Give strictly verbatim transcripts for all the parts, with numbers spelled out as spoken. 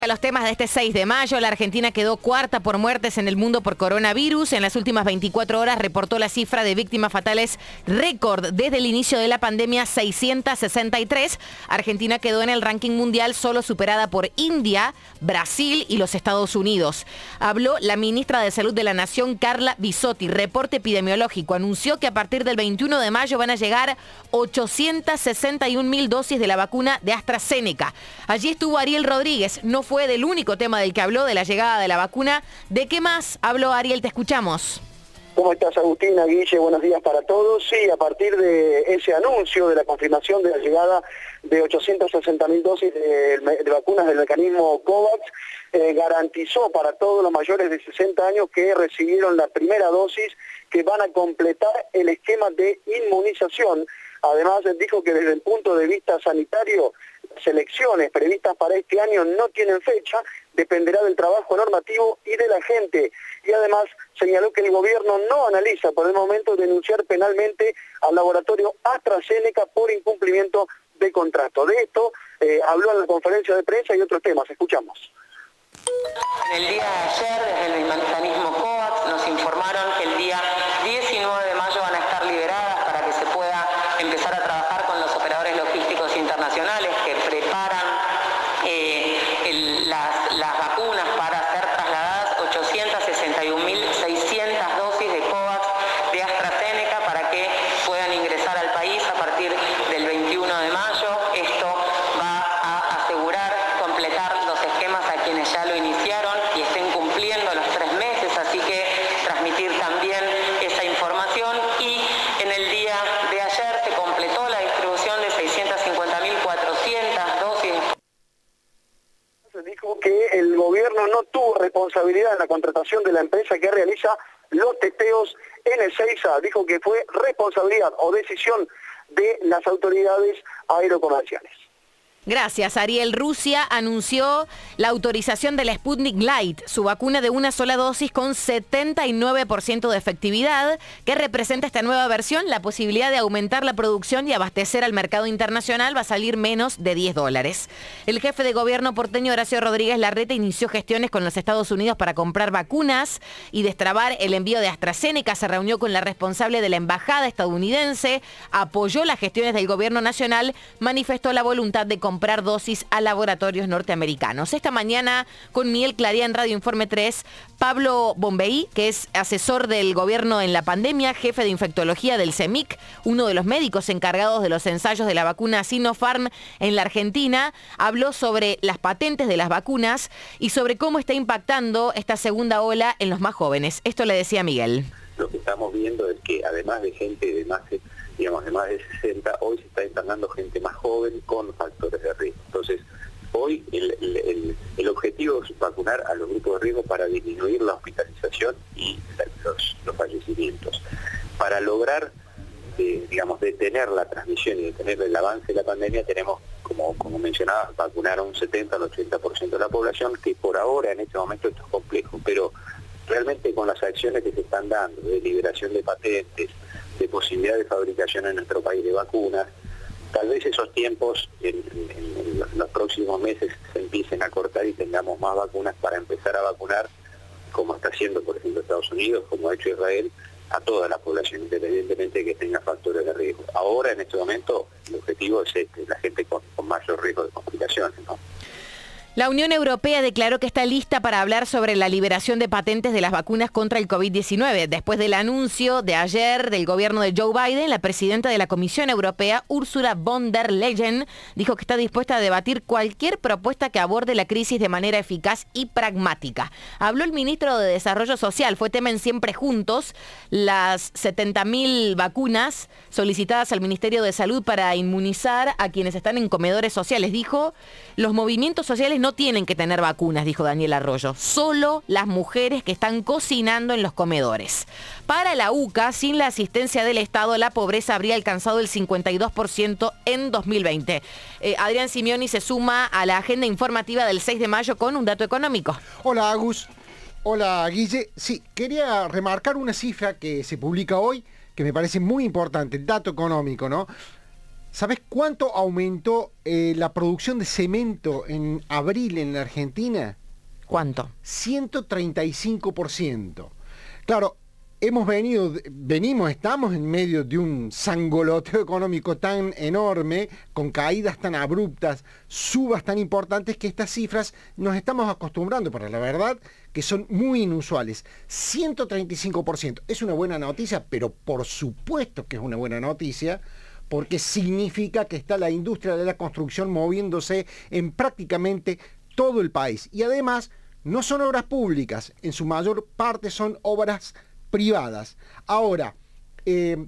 A los temas de este seis de mayo, la Argentina quedó cuarta por muertes en el mundo por coronavirus. En las últimas veinticuatro horas reportó la cifra de víctimas fatales récord desde el inicio de la pandemia, seiscientas sesenta y tres. Argentina quedó en el ranking mundial solo superada por India, Brasil y los Estados Unidos. Habló la ministra de Salud de la Nación, Carla Bisotti. Reporte epidemiológico. Anunció que a partir del veintiuno de mayo van a llegar ochocientas sesenta y un mil dosis de la vacuna de AstraZeneca. Allí estuvo Ariel Rodríguez. No fue del único tema del que habló, de la llegada de la vacuna. ¿De qué más habló Ariel? Te escuchamos. ¿Cómo estás, Agustina, Guille? Buenos días para todos. Sí, a partir de ese anuncio de la confirmación de la llegada de ochocientas sesenta mil dosis de, de vacunas del mecanismo COVAX, eh, garantizó para todos los mayores de sesenta años que recibieron la primera dosis que van a completar el esquema de inmunización. Además, dijo que desde el punto de vista sanitario, las elecciones previstas para este año no tienen fecha, dependerá del trabajo normativo y de la gente. Y además señaló que el gobierno no analiza por el momento denunciar penalmente al laboratorio AstraZeneca por incumplimiento de contrato. De esto eh, habló en la conferencia de prensa y otros temas. Escuchamos. En el día de ayer, desde el mecanismo COVAX, nos informaron que el día diecinueve de mayo van a estar liberadas para que se pueda empezar a trabajar con los operadores logísticos internacionales que preparan eh, el, las, las vacunas para ser trasladadas, ochocientas sesenta y un mil seiscientas dosis de COVAX de AstraZeneca para que puedan ingresar al país a partir del veintiuno de mayo. Esto va a asegurar completar los esquemas a quienes ya lo iniciaron y estén cumpliendo los tres meses, así que transmitir también esa información. Y en el día de ayer se completó la distribución de seiscientas cincuenta mil cuatrocientas dosis. Se dijo que el gobierno no tuvo responsabilidad en la contratación de la empresa que realiza los testeos en Ezeiza. Dijo que fue responsabilidad o decisión de las autoridades aerocomerciales. Gracias, Ariel. Rusia anunció la autorización de la Sputnik Light, su vacuna de una sola dosis con setenta y nueve por ciento de efectividad, que representa esta nueva versión. La posibilidad de aumentar la producción y abastecer al mercado internacional va a salir menos de diez dólares. El jefe de gobierno porteño, Horacio Rodríguez Larreta, inició gestiones con los Estados Unidos para comprar vacunas y destrabar el envío de AstraZeneca. Se reunió con la responsable de la embajada estadounidense, apoyó las gestiones del gobierno nacional, manifestó la voluntad de comprar comprar dosis a laboratorios norteamericanos. Esta mañana con Miguel Claría en Radio Informe tres, Pablo Bombeí, que es asesor del gobierno en la pandemia, jefe de infectología del CEMIC, uno de los médicos encargados de los ensayos de la vacuna Sinopharm en la Argentina, habló sobre las patentes de las vacunas y sobre cómo está impactando esta segunda ola en los más jóvenes. Esto le decía Miguel. Lo que estamos viendo es que además de gente de más de digamos, de más de sesenta, hoy se está internando gente más joven con factores de riesgo. Entonces, hoy el, el, el, el objetivo es vacunar a los grupos de riesgo para disminuir la hospitalización y los, los fallecimientos. Para lograr, eh, digamos, detener la transmisión y detener el avance de la pandemia, tenemos, como, como mencionaba, vacunar a un setenta al ochenta por ciento de la población, que por ahora, en este momento, esto es complejo, pero realmente con las acciones que se están dando, de liberación de patentes, de posibilidad de fabricación en nuestro país de vacunas, tal vez esos tiempos en, en, en los próximos meses se empiecen a cortar y tengamos más vacunas para empezar a vacunar, como está haciendo, por ejemplo, Estados Unidos, como ha hecho Israel, a toda la población, independientemente de que tenga factores de riesgo. Ahora, en este momento, el objetivo es este, la gente con, con mayor riesgo de complicaciones, ¿no? La Unión Europea declaró que está lista para hablar sobre la liberación de patentes de las vacunas contra el COVID diecinueve. Después del anuncio de ayer del gobierno de Joe Biden, la presidenta de la Comisión Europea, Ursula von der Leyen, dijo que está dispuesta a debatir cualquier propuesta que aborde la crisis de manera eficaz y pragmática. Habló el ministro de Desarrollo Social, fue tema en Siempre Juntos, las setenta mil vacunas solicitadas al Ministerio de Salud para inmunizar a quienes están en comedores sociales. Dijo, los movimientos sociales no tienen que tener vacunas, dijo Daniel Arroyo, solo las mujeres que están cocinando en los comedores. Para la U C A, sin la asistencia del Estado, la pobreza habría alcanzado el cincuenta y dos por ciento en dos mil veinte. Eh, Adrián Simioni se suma a la agenda informativa del seis de mayo con un dato económico. Hola, Agus. Hola, Guille. Sí, quería remarcar una cifra que se publica hoy, que me parece muy importante, el dato económico, ¿no? ¿Sabés cuánto aumentó eh, la producción de cemento en abril en la Argentina? ¿Cuánto? ciento treinta y cinco por ciento. Claro, hemos venido, venimos, estamos en medio de un sangoloteo económico tan enorme, con caídas tan abruptas, subas tan importantes, que estas cifras nos estamos acostumbrando, pero la verdad que son muy inusuales. ciento treinta y cinco por ciento. Es una buena noticia, pero por supuesto que es una buena noticia, porque significa que está la industria de la construcción moviéndose en prácticamente todo el país. Y además, no son obras públicas, en su mayor parte son obras privadas. Ahora, eh,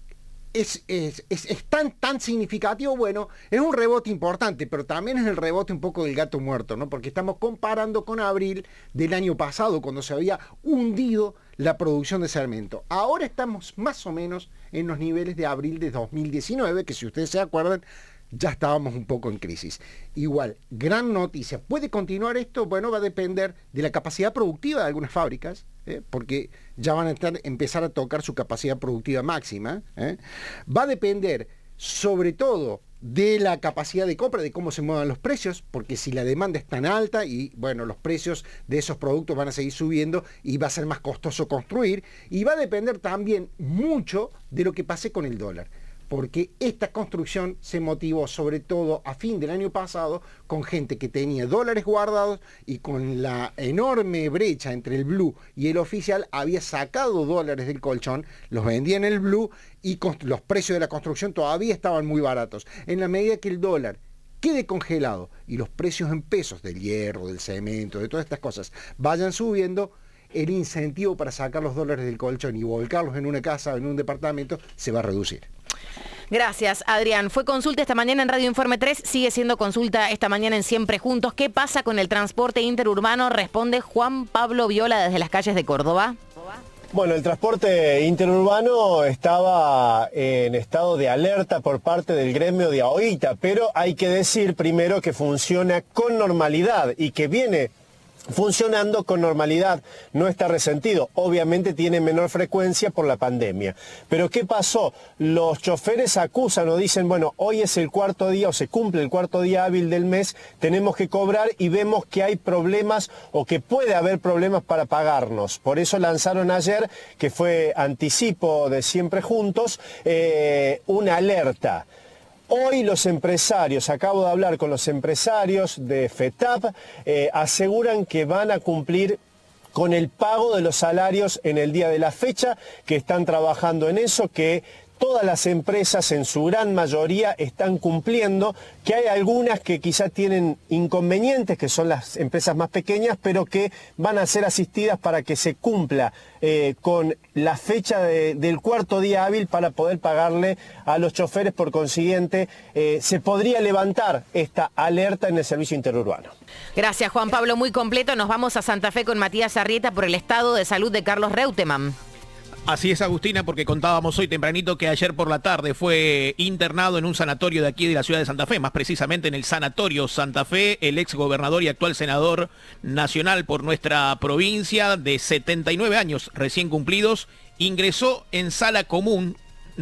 es, es, es, es tan, tan significativo, bueno, es un rebote importante, pero también es el rebote un poco del gato muerto, ¿no? Porque estamos comparando con abril del año pasado, cuando se había hundido la producción de cemento. Ahora estamos más o menos en los niveles de abril de dos mil diecinueve, que si ustedes se acuerdan, ya estábamos un poco en crisis. Igual, gran noticia. ¿Puede continuar esto? Bueno, va a depender de la capacidad productiva de algunas fábricas, ¿eh? porque ya van a estar, empezar a tocar su capacidad productiva máxima. ¿eh? Va a depender, sobre todo, de la capacidad de compra, de cómo se muevan los precios, porque si la demanda es tan alta y, bueno, los precios de esos productos van a seguir subiendo y va a ser más costoso construir, y va a depender también mucho de lo que pase con el dólar. Porque esta construcción se motivó sobre todo a fin del año pasado con gente que tenía dólares guardados y con la enorme brecha entre el blue y el oficial había sacado dólares del colchón, los vendía en el blue y los precios de la construcción todavía estaban muy baratos. En la medida que el dólar quede congelado y los precios en pesos del hierro, del cemento, de todas estas cosas vayan subiendo, el incentivo para sacar los dólares del colchón y volcarlos en una casa o en un departamento se va a reducir. Gracias, Adrián. Fue consulta esta mañana en Radio Informe tres, sigue siendo consulta esta mañana en Siempre Juntos. ¿Qué pasa con el transporte interurbano? Responde Juan Pablo Viola desde las calles de Córdoba. Bueno, el transporte interurbano estaba en estado de alerta por parte del gremio de AOITA, pero hay que decir primero que funciona con normalidad y que viene funcionando con normalidad, no está resentido. Obviamente tiene menor frecuencia por la pandemia. Pero ¿qué pasó? Los choferes acusan o dicen, bueno, hoy es el cuarto día o se cumple el cuarto día hábil del mes, tenemos que cobrar y vemos que hay problemas o que puede haber problemas para pagarnos. Por eso lanzaron ayer, que fue anticipo de Siempre Juntos, eh, una alerta. Hoy los empresarios, acabo de hablar con los empresarios de FETAP, eh, aseguran que van a cumplir con el pago de los salarios en el día de la fecha, que están trabajando en eso, que todas las empresas en su gran mayoría están cumpliendo, que hay algunas que quizá tienen inconvenientes, que son las empresas más pequeñas, pero que van a ser asistidas para que se cumpla eh, con la fecha de, del cuarto día hábil para poder pagarle a los choferes. Por consiguiente, eh, se podría levantar esta alerta en el servicio interurbano. Gracias, Juan Pablo, muy completo. Nos vamos a Santa Fe con Matías Arrieta por el estado de salud de Carlos Reutemann. Así es, Agustina, porque contábamos hoy tempranito que ayer por la tarde fue internado en un sanatorio de aquí de la ciudad de Santa Fe, más precisamente en el Sanatorio Santa Fe, el ex gobernador y actual senador nacional por nuestra provincia, de setenta y nueve años recién cumplidos, ingresó en sala común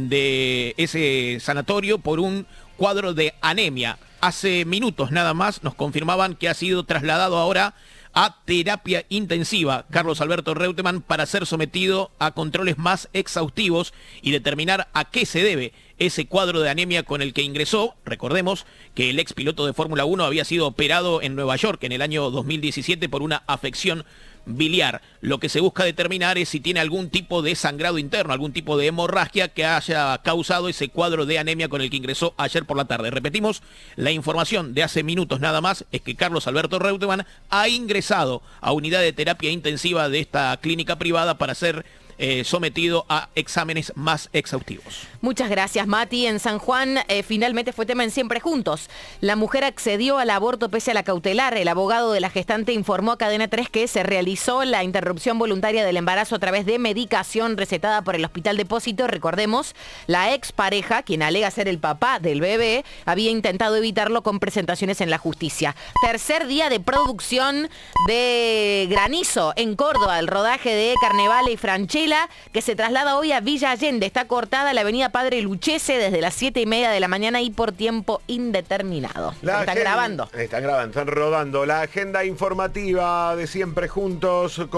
de ese sanatorio por un cuadro de anemia. Hace minutos nada más nos confirmaban que ha sido trasladado ahora a terapia intensiva, Carlos Alberto Reutemann, para ser sometido a controles más exhaustivos y determinar a qué se debe ese cuadro de anemia con el que ingresó. Recordemos que el ex piloto de Fórmula uno había sido operado en Nueva York en el año dos mil diecisiete por una afección biliar. Lo que se busca determinar es si tiene algún tipo de sangrado interno, algún tipo de hemorragia que haya causado ese cuadro de anemia con el que ingresó ayer por la tarde. Repetimos, la información de hace minutos nada más es que Carlos Alberto Reutemann ha ingresado a unidad de terapia intensiva de esta clínica privada para ser Eh, sometido a exámenes más exhaustivos. Muchas gracias, Mati. En San Juan eh, finalmente fue tema en Siempre Juntos. La mujer accedió al aborto pese a la cautelar. El abogado de la gestante informó a Cadena tres que se realizó la interrupción voluntaria del embarazo a través de medicación recetada por el Hospital Depósito. Recordemos, la expareja, quien alega ser el papá del bebé, había intentado evitarlo con presentaciones en la justicia. Tercer día de producción de Granizo en Córdoba, el rodaje de Carnevale y Franchella Rafaela, que se traslada hoy a Villa Allende. Está cortada la avenida Padre Luchese desde las siete y media de la mañana y por tiempo indeterminado. La están agenda- grabando. Están grabando, están rodando. La agenda informativa de Siempre Juntos.